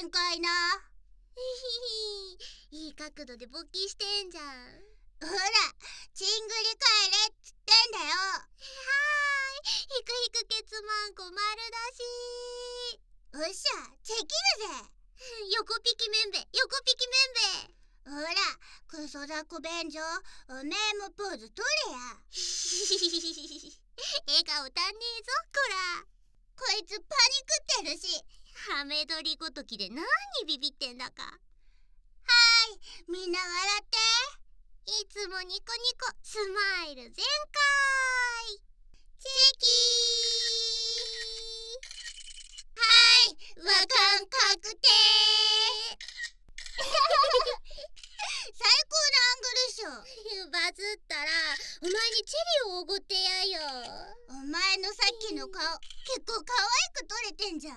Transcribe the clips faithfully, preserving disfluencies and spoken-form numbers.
限界な。いい角度で勃起してんじゃん。ほら、チングリ帰れっつってんだよ。はーい、ひくひくケツマンコ丸出し。おっしゃ、チェキるぜ。横ピキめんべ、横ピキめんべ。ほら、クソザコ便所、おめえもポーズ取れや。笑顔足んねえぞ、こら。こいつパニクってるし。ハメ撮りごときで何ビビってんだか。はーい、みんな笑って。いつもニコニコスマイル全開。チェキー。はーい、和感確定。最高のアングルショー。バズったらお前にチェリーをおごってやよ。お前のさっきの顔、結構可愛く撮れてんじゃん。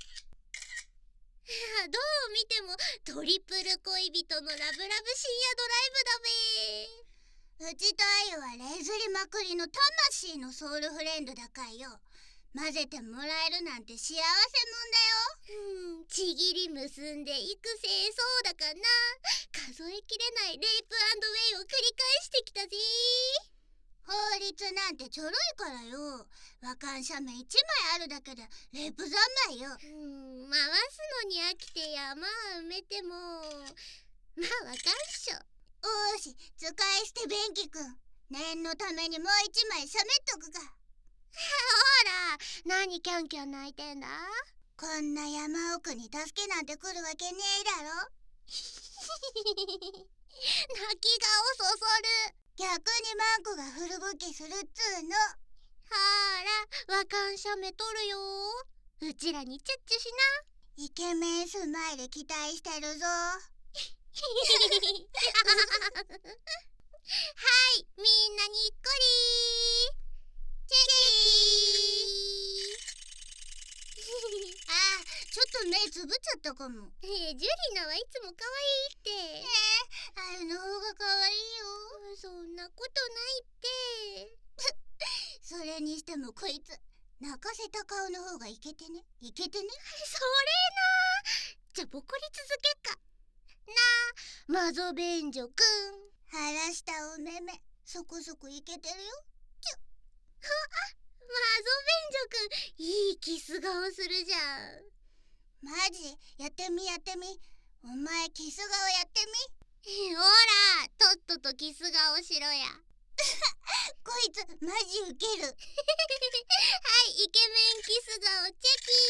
どう見てもトリプル恋人のラブラブ深夜ドライブだべ。うちとあゆはレズリまくりの魂のソウルフレンドだかいよ。混ぜてもらえるなんて幸せもんだよ。うん、ちぎり結んで育成そうだかな。数えきれないレイプアンドウェイを繰り返してきたぜ。法律なんてちょろいからよ。和感写メいちまいあるだけでレイプ三昧よ。うん、回すのに飽きて山埋めてもまあわかんっしょ。おーし、使い捨て便器くん、念のためにもういちまい写メっとくか。ほら、何キャンキャン泣いてんだ。こんな山奥に助けなんて来るわけねえだろ。泣き顔そそる。逆にマンコがフルボケするっつーの。ほら、和感写メ撮るよ。うちらにチュッチュしな。イケメンスマイル期待してるぞ。はい、みんなにっこりー。チェキー。あー、ちょっと目つぶっちゃったかも。えー、ジュリナはいつも可愛いって。えー、あれの方が可愛いよ。そんなことないって。それにしてもこいつ泣かせた顔の方がイケてね、イケてね。それな。じゃあボコり続けっかな。マゾ便所くん、晴らしたお目目そこそこイケてるよ。ちゅあ、マゾ便所くん、いいキス顔するじゃん。マジやってみやってみ。お前キス顔やってみ。ほら、とっととキス顔しろや。こいつマジウケる。はい、イケメンキス顔チェ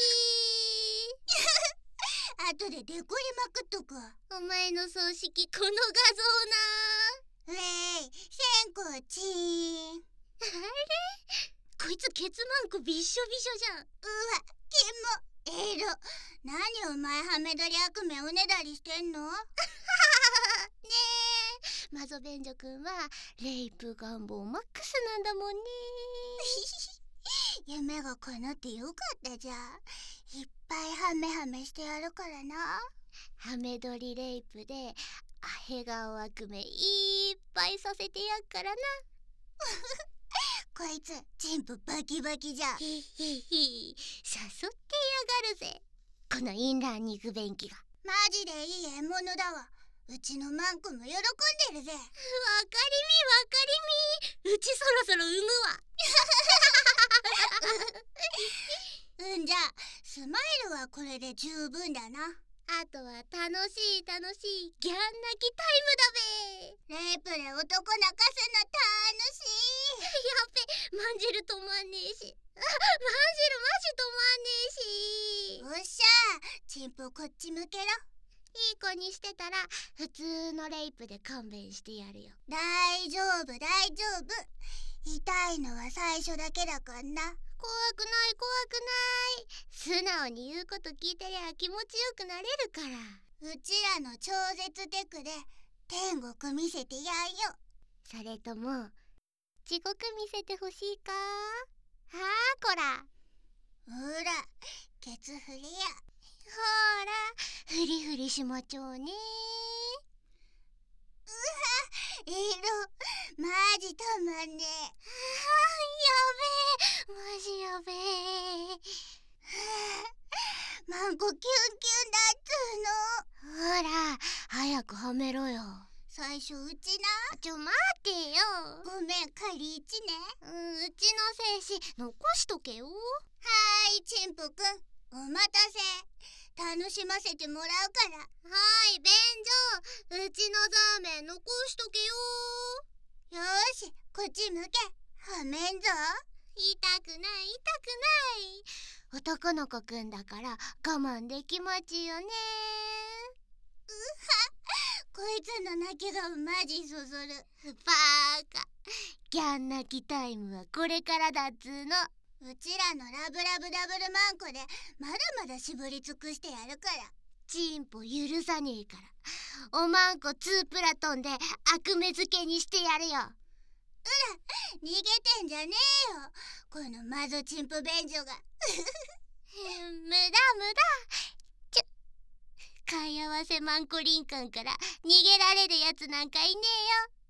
キー。後でデコりまくっとくわ。お前の葬式この画像な。ウェイ、線香チーン。あれ、こいつケツマンコびっしょびしょじゃん。うわ、キモエロ。何お前ハメ撮り悪夢おねだりしてんの。ねえ、マゾ便所くんはレイプ願望マックスなんだもんね。夢が叶ってよかったじゃん。いっぱいハメハメしてやるからな。ハメ撮りレイプでアヘ顔悪夢いっぱいさせてやっからな。こいつチンプバキバキじゃん。ひひひ、誘ってやがるぜ、このインラー肉便器が。マジでいい獲物だわ。うちのマンコも喜んでるぜ。わかりみわかりみ。うちそろそろ産むわ。うんじゃ、スマイルはこれで十分だな。あとは楽しい楽しいギャン泣きタイムだべ。レイプで男泣かすの楽しい。やっべ、マンジェル止まんねえし。あ、マンジェルマジ止まんねえし。おっしゃー、チンポこっち向けろ。いい子にしてたら普通のレイプで勘弁してやるよ。大丈夫大丈夫。痛いのは最初だけだからな。怖くない怖くない。素直に言うこと聞いてりゃ気持ちよくなれるから。うちらの超絶テクで天国見せてやんよ。それとも地獄見せてほしいか。はあこら。ほらケツ振りや。ほらフリフリしまちょうね。うわ、色マジたまんねえ。あー、やべえ、マジやべえ。はあ、マンコキュンキュンだっつの。 ほら早くはめろよ。 最初うちな。 ちょ待ってよ。 ごめん、かりいちね。 うん、うちの精子残しとけよ。 はーい、チンポくん、お待たせ。楽しませてもらうから。 はい、便所。うちのザーメン残しとけよ。 よーし、こっち向け。はめんぞ。 痛くない痛くない。男の子くんだから我慢できまちよね。 うは、こいつの泣き顔マジそそる。 バーカ。ギャン泣きタイムはこれからだっつーの。 うちらのラブラブダブルマンコでまだまだ絞り尽くしてやるから。 チンポ許さねえから。おまんこツープラトンで悪目付けにしてやるよ。 うら、逃げてんじゃねえよ、このマゾチンプ便所が。 無駄無駄。ちょ、貝合わせマンコリンカンから逃げられるやつなんかいねえよ。